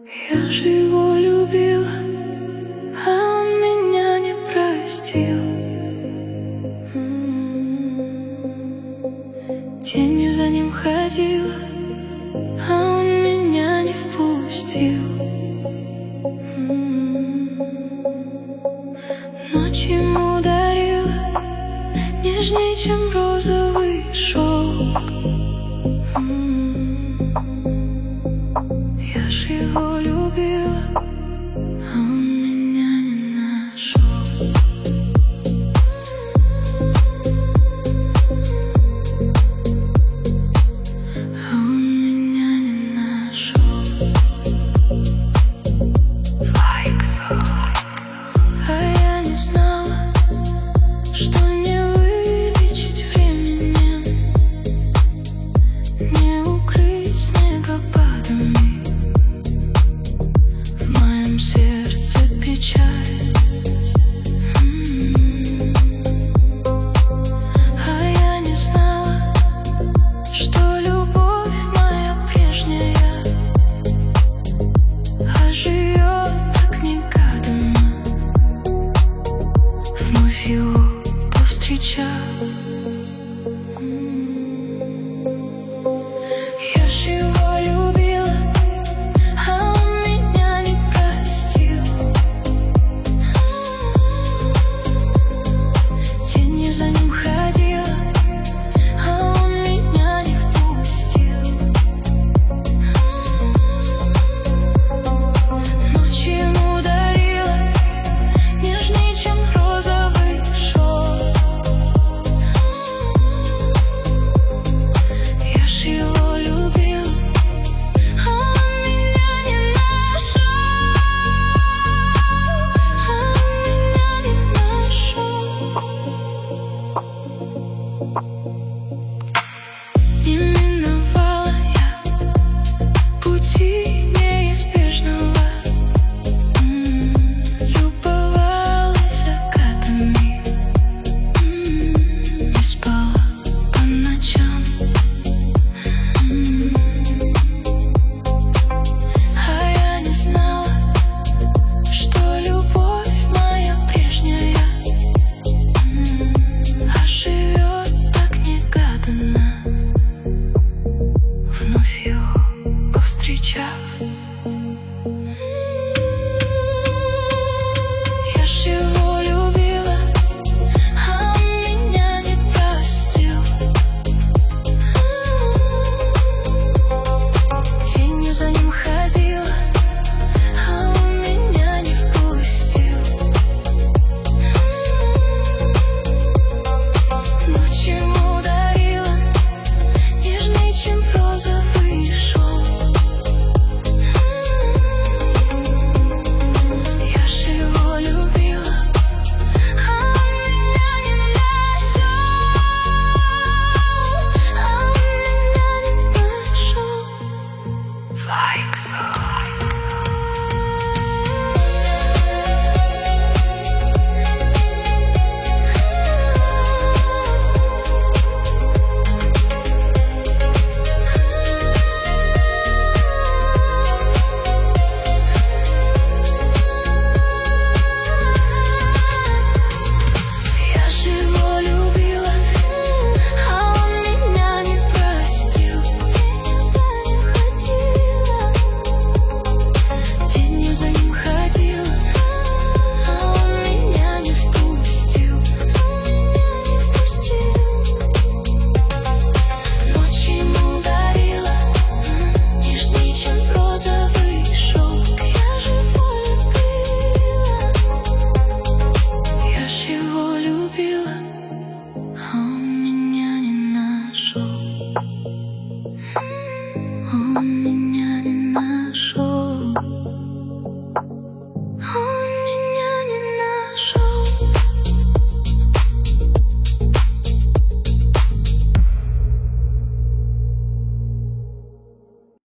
Я же его любила, а он меня не простил. Тенью за ним ходила, а он меня не впустил. Ночь ему дарила нежнее, чем розовый шелк. Я ж его любила, а он меня не нашел. А он меня не нашел. А я не знала, что не вылечить временем, не укрыть снегопадами. В моем сердце печаль. А я не знала, что любовь моя прежняя оживет так негаданно, вновь его повстречав. Я ж его любила, а он меня не простил. Тенью за ним ходила, а он меня не впустил. Ночь ему дарила нежнее, чем розовый шелк. Я ж его любила, а он меня не нашел. А он меня не нашел. Не миновала я пути неизбежного, любовалась закатами, не спала по ночам. А я не знала, что любовь моя прежняя оживет так негаданно, вновь его повстречав.